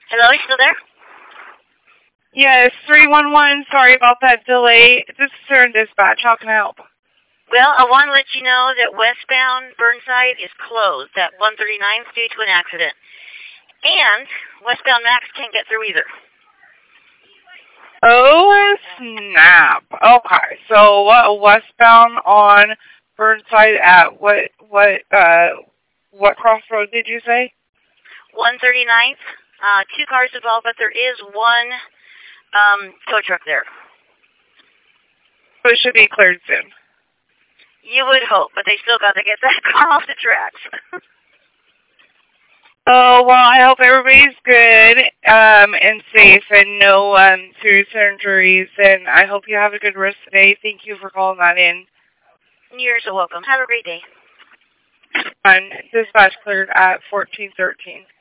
Hello, you still there? Yes, 311. Sorry about that delay. This is Turn Dispatch. How can I help? Well, I want to let you know that westbound Burnside is closed at 139 due to an accident. And westbound Max can't get through either. Oh, snap. Okay, so westbound on Burnside at what crossroad did you say? 139th. Two cars involved, but there is one tow truck there. So it should be cleared soon. You would hope, but they still got to get that car off the tracks. Oh, well, I hope everybody's good and safe and no serious injuries, and I hope you have a good rest of the day. Thank you for calling that in. You're so welcome. Have a great day. Dispatch cleared at 1413.